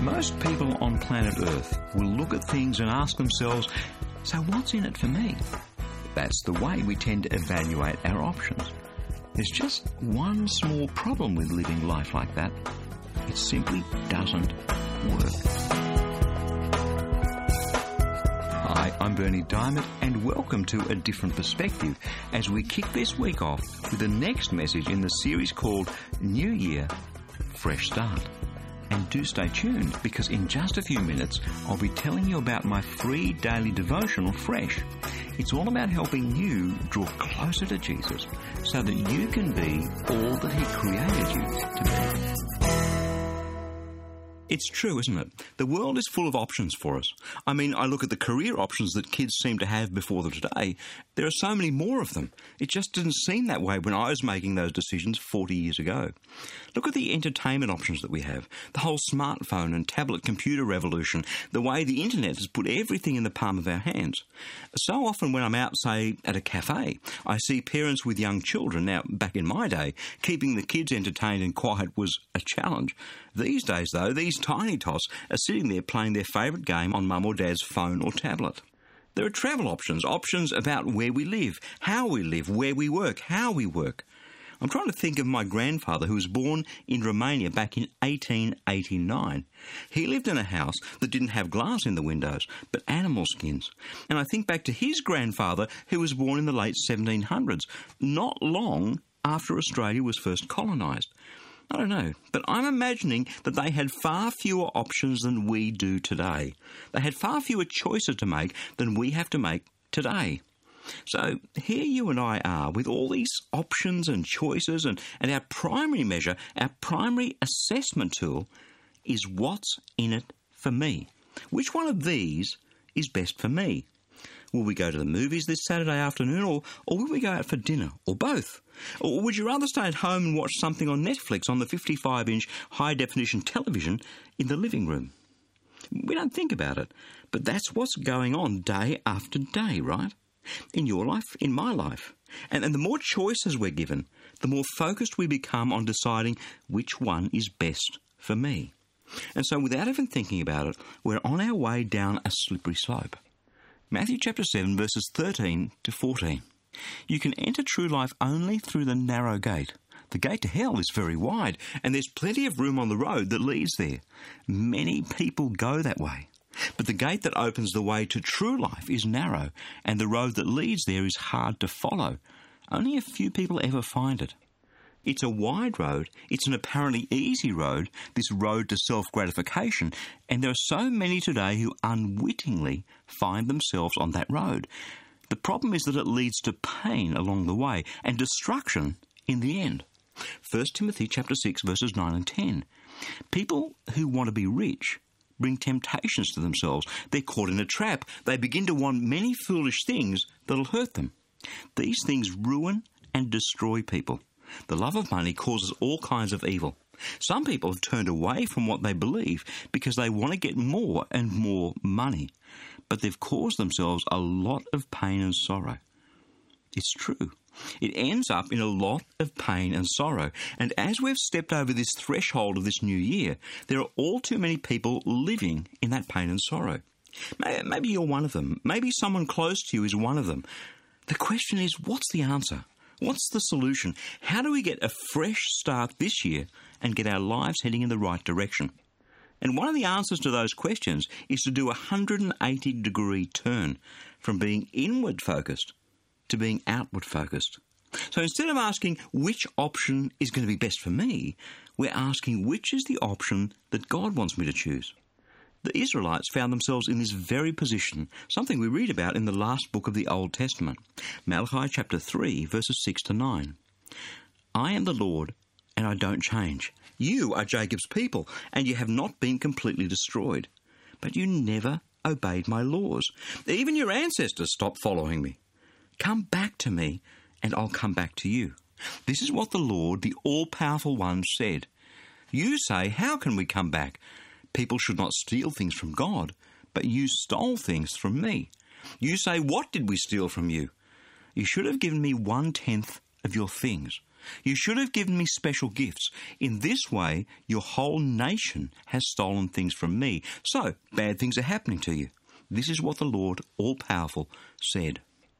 Most people on planet Earth will look at things and ask themselves, so what's in it for me? That's the way we tend to evaluate our options. There's just one small problem with living life like that. It simply doesn't work. Hi, I'm Berni Dymet, and welcome to A Different Perspective as we kick this week off with the next message in the series called New Year, Fresh Start. And do stay tuned, because in just a few minutes I'll be telling you about my free daily devotional, Fresh. It's all about helping you draw closer to Jesus so that you can be all that He created you to be. It's true, isn't it? The world is full of options for us. I mean, I look at the career options that kids seem to have before them today. There are so many more of them. It just didn't seem that way when I was making those decisions 40 years ago. Look at the entertainment options that we have. The whole smartphone and tablet computer revolution. The way the internet has put everything in the palm of our hands. So often when I'm out, say, at a cafe, I see parents with young children. Now, back in my day, keeping the kids entertained and quiet was a challenge. These days, though, these tiny tots are sitting there playing their favourite game on mum or dad's phone or tablet. There are travel options about where we live, how we live, where we work, how we work. I'm trying to think of my grandfather, who was born in Romania back in 1889. He lived in a house that didn't have glass in the windows, but animal skins. And I think back to his grandfather, who was born in the late 1700s, not long after Australia was first colonised. I don't know, but I'm imagining that they had far fewer options than we do today. They had far fewer choices to make than we have to make today. So here you and I are with all these options and choices, and our primary measure, our primary assessment tool is what's in it for me. Which one of these is best for me? Will we go to the movies this Saturday afternoon, or will we go out for dinner, or both? Or would you rather stay at home and watch something on Netflix on the 55-inch high-definition television in the living room? We don't think about it, but that's what's going on day after day, right? In your life, in my life. And the more choices we're given, the more focused we become on deciding which one is best for me. And so without even thinking about it, we're on our way down a slippery slope. Matthew chapter 7, verses 13 to 14. You can enter true life only through the narrow gate. The gate to hell is very wide, and there's plenty of room on the road that leads there. Many people go that way. But the gate that opens the way to true life is narrow, and the road that leads there is hard to follow. Only a few people ever find it. It's a wide road, it's an apparently easy road, this road to self-gratification, and there are so many today who unwittingly find themselves on that road. The problem is that it leads to pain along the way and destruction in the end. 1 Timothy chapter 6 verses 9 and 10. People who want to be rich bring temptations to themselves. They're caught in a trap. They begin to want many foolish things that'll hurt them. These things ruin and destroy people. The love of money causes all kinds of evil. Some people have turned away from what they believe because they want to get more and more money, but they've caused themselves a lot of pain and sorrow. It's true. It ends up in a lot of pain and sorrow, and as we've stepped over this threshold of this new year, there are all too many people living in that pain and sorrow. Maybe you're one of them. Maybe someone close to you is one of them. The question is, what's the answer? What's the solution? How do we get a fresh start this year and get our lives heading in the right direction? And one of the answers to those questions is to do a 180-degree turn from being inward-focused to being outward-focused. So instead of asking which option is going to be best for me, we're asking which is the option that God wants me to choose. The Israelites found themselves in this very position, something we read about in the last book of the Old Testament, Malachi chapter 3, verses 6 to 9. I am the Lord, and I don't change. You are Jacob's people, and you have not been completely destroyed. But you never obeyed my laws. Even your ancestors stopped following me. Come back to me, and I'll come back to you. This is what the Lord, the all-powerful one, said. You say, how can we come back? People should not steal things from God, but you stole things from me. You say, what did we steal from you? You should have given me 1/10 of your things. You should have given me special gifts. In this way, your whole nation has stolen things from me. So, bad things are happening to you. This is what the Lord, all-powerful, said.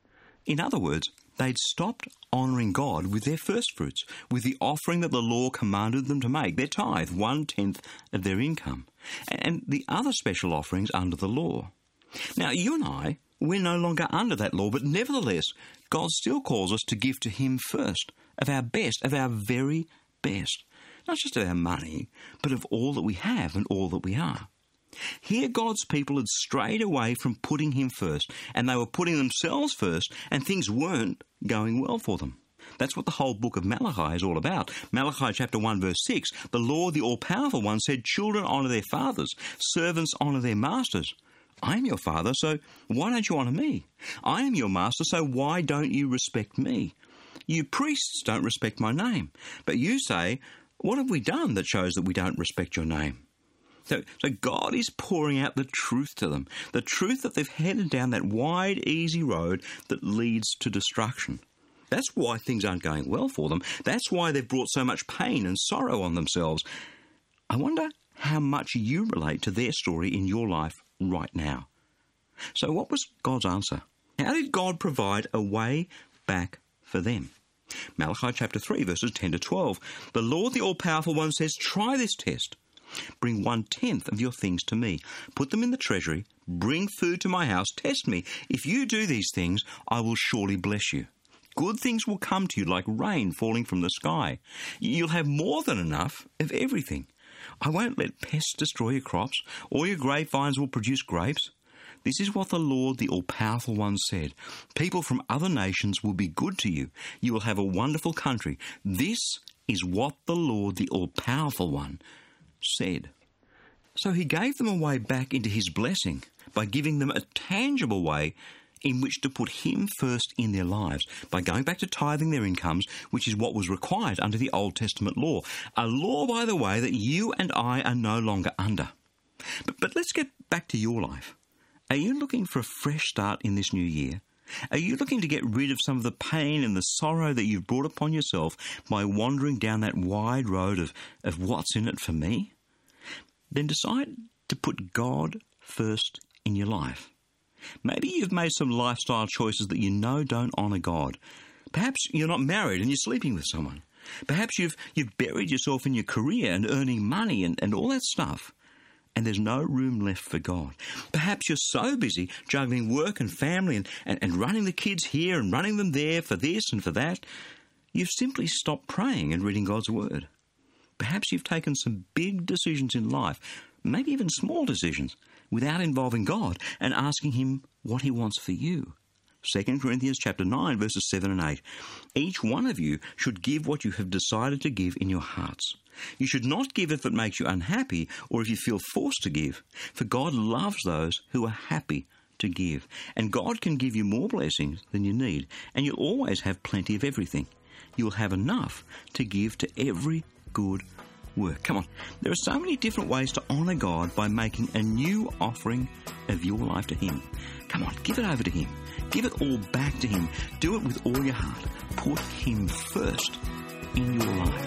In other words, they'd stopped honouring God with their firstfruits, with the offering that the law commanded them to make, their tithe, 1/10 of their income, and the other special offerings under the law. Now, you and I, we're no longer under that law, but nevertheless, God still calls us to give to Him first, of our best, of our very best. Not just of our money, but of all that we have and all that we are. Here God's people had strayed away from putting Him first, and they were putting themselves first, and things weren't going well for them. That's what the whole book of Malachi is all about. Malachi chapter 1 verse 6, the Lord, the all-powerful one, said, "Children honour their fathers, servants honour their masters. I am your father, so why don't you honour me? I am your master, so why don't you respect me? You priests don't respect my name." But you say, what have we done that shows that we don't respect your name? So God is pouring out the truth to them, the truth that they've headed down that wide, easy road that leads to destruction. That's why things aren't going well for them. That's why they've brought so much pain and sorrow on themselves. I wonder how much you relate to their story in your life right now. So what was God's answer? How did God provide a way back for them? Malachi chapter 3 verses 10 to 12. The Lord, the all-powerful one, says, "Try this test. Bring 1/10 of your things to me. Put them in the treasury. Bring food to my house. Test me. If you do these things, I will surely bless you. Good things will come to you like rain falling from the sky. You'll have more than enough of everything. I won't let pests destroy your crops. All your grapevines will produce grapes. This is what the Lord, the all-powerful one, said. People from other nations will be good to you. You will have a wonderful country. This is what the Lord, the all-powerful one, said." So He gave them a way back into His blessing by giving them a tangible way in which to put Him first in their lives, by going back to tithing their incomes, which is what was required under the Old Testament law. A law, by the way, that you and I are no longer under. But let's get back to your life. Are you looking for a fresh start in this new year? Are you looking to get rid of some of the pain and the sorrow that you've brought upon yourself by wandering down that wide road of what's in it for me? Then decide to put God first in your life. Maybe you've made some lifestyle choices that you know don't honour God. Perhaps you're not married and you're sleeping with someone. Perhaps you've buried yourself in your career and earning money and all that stuff, and there's no room left for God. Perhaps you're so busy juggling work and family and running the kids here and running them there for this and for that, you've simply stopped praying and reading God's Word. Perhaps you've taken some big decisions in life, maybe even small decisions, without involving God and asking Him what He wants for you. 2 Corinthians chapter 9, verses 7 and 8. Each one of you should give what you have decided to give in your hearts. You should not give if it makes you unhappy or if you feel forced to give, for God loves those who are happy to give. And God can give you more blessings than you need, and you'll always have plenty of everything. You'll have enough to give to every good work. Come on, there are so many different ways to honour God by making a new offering of your life to Him. Come on, give it over to Him. Give it all back to Him. Do it with all your heart. Put Him first in your life.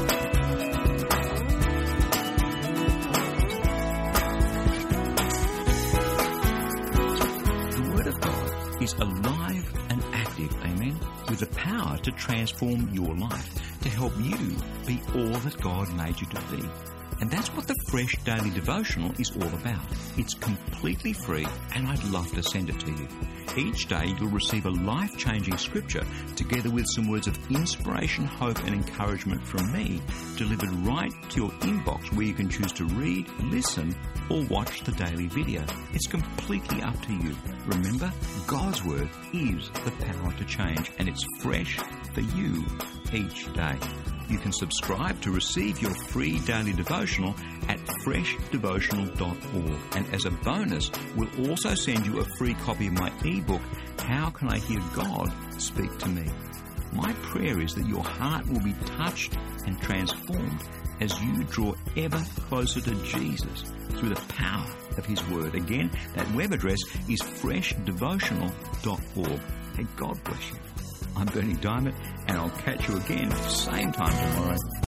The Word of God is alive and active, amen, with the power to transform your life, to help you be all that God made you to be. And that's what the Fresh Daily Devotional is all about. It's completely free, and I'd love to send it to you. Each day you'll receive a life-changing scripture together with some words of inspiration, hope and encouragement from me, delivered right to your inbox, where you can choose to read, listen or watch the daily video. It's completely up to you. Remember, God's Word is the power to change, and it's fresh for you each day. You can subscribe to receive your free daily devotional at freshdevotional.org. And as a bonus, we'll also send you a free copy of my ebook, How Can I Hear God Speak to Me? My prayer is that your heart will be touched and transformed as you draw ever closer to Jesus through the power of His Word. Again, that web address is freshdevotional.org. Hey, God bless you. I'm Bernie Diamond, and I'll catch you again same time tomorrow.